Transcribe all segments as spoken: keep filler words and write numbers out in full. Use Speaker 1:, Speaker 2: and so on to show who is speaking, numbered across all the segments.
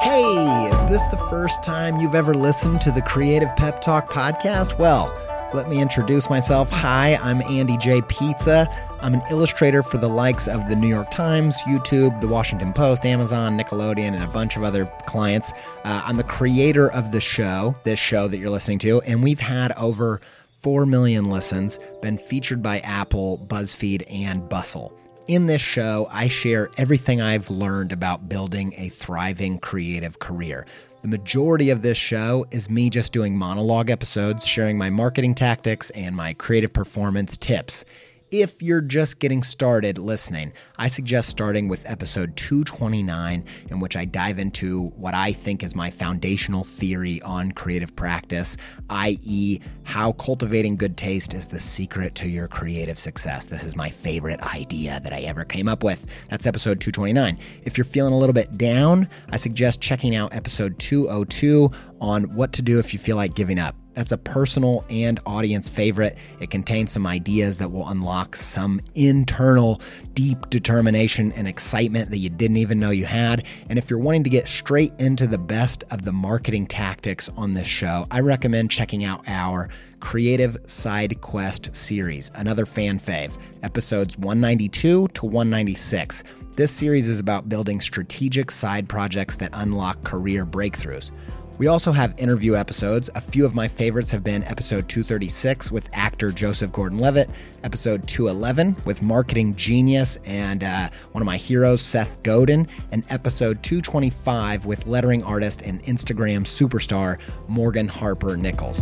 Speaker 1: Hey, is this the first time you've ever listened to the Creative Pep Talk podcast? Well, let me introduce myself. Hi, I'm Andy J. Pizza. I'm an illustrator for the likes of the New York Times, YouTube, the Washington Post, Amazon, Nickelodeon, and a bunch of other clients. Uh, I'm the creator of the show, this show that you're listening to, and we've had over four million listens, been featured by Apple, BuzzFeed, and Bustle. In this show, I share everything I've learned about building a thriving creative career. The majority of this show is me just doing monologue episodes, sharing my marketing tactics and my creative performance tips. If you're just getting started listening, I suggest starting with episode two twenty-nine, in which I dive into what I think is my foundational theory on creative practice, that is how cultivating good taste is the secret to your creative success. This is my favorite idea that I ever came up with. That's episode two twenty-nine. If you're feeling a little bit down, I suggest checking out episode two oh two on what to do if you feel like giving up. That's a personal and audience favorite. It contains some ideas that will unlock some internal deep determination and excitement that you didn't even know you had. And if you're wanting to get straight into the best of the marketing tactics on this show, I recommend checking out our Creative Side Quest series, another fan fave, episodes one ninety-two to one ninety-six. This series is about building strategic side projects that unlock career breakthroughs. We also have interview episodes. A few of my favorites have been episode two thirty-six with actor Joseph Gordon-Levitt, episode two eleven with marketing genius and uh, one of my heroes, Seth Godin, and episode two twenty-five with lettering artist and Instagram superstar Morgan Harper Nichols.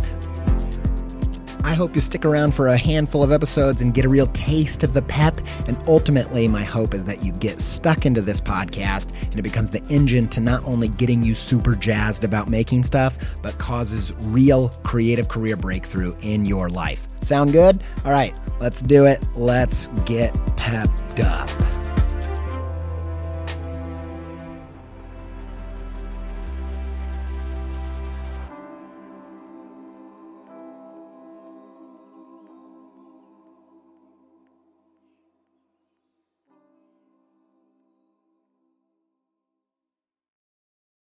Speaker 1: I hope you stick around for a handful of episodes and get a real taste of the pep. And ultimately, my hope is that you get stuck into this podcast and it becomes the engine to not only getting you super jazzed about making stuff, but causes real creative career breakthrough in your life. Sound good? All right, let's do it. Let's get pepped up.